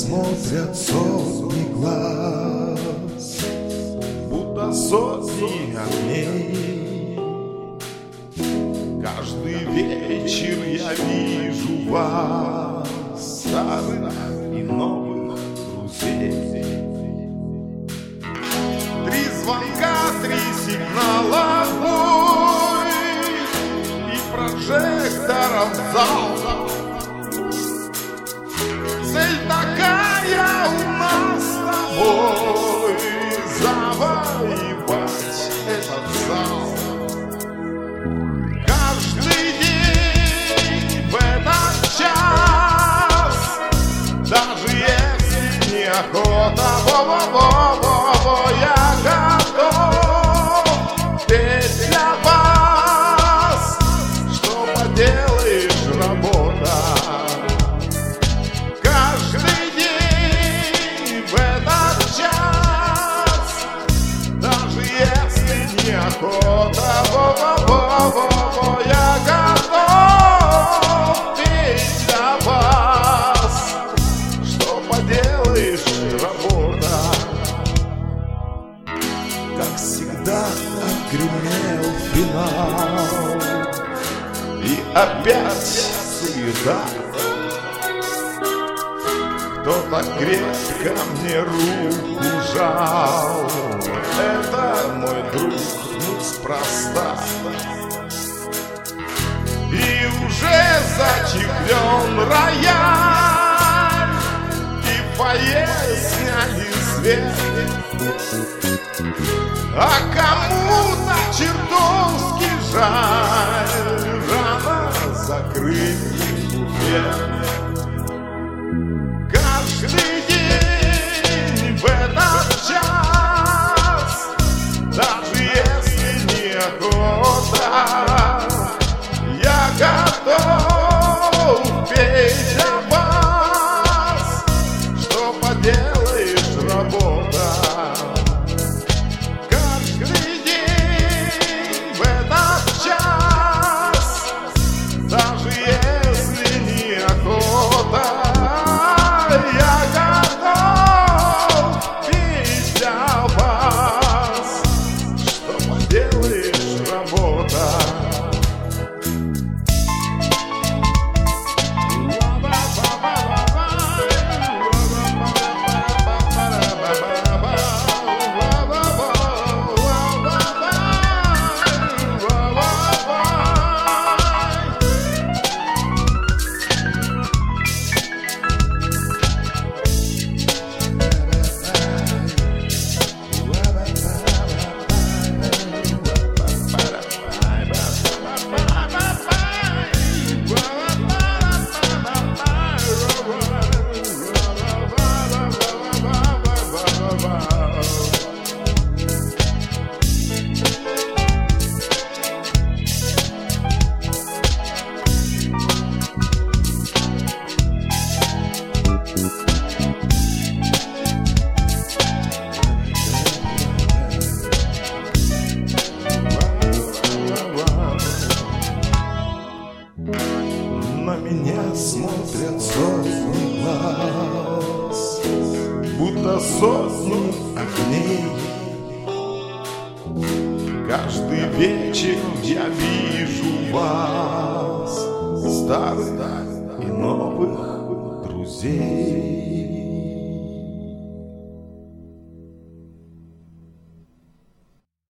смотрят сотни глаз, будто сотни огней. Каждый вечер я вижу вас, старых и новых друзей. 3 звонка, 3 сигнала, бой и прожектором зал. Цель такая у нас с тобой — завоевать этот зал. Каждый день в этот час, даже если неохота, во-во-во-во-во, я готов петь для вас. Что поделаешь, работа. Каждый день в этот час, даже если неохота, во-во-во-во-во, я готов петь для вас. Что поделаешь, работа. Как всегда отгремел финал, и опять суета. Кто-то крепко мне руку жал, это мой друг неспроста. И уже зачехлен рояль, и в фойе сняли свет. А кому-то чертовски жаль рано закрыть буфет. Каждый день в этот час, даже если неохота, я готов петь для вас. Что поделаешь, работа. Каждый день в этот час, даже если неохота, я готов петь для вас. Что поделаешь, работа. На меня смотрят сотни глаз, будто сотни огней. Каждый вечер я вижу вас, старых и новых друзей.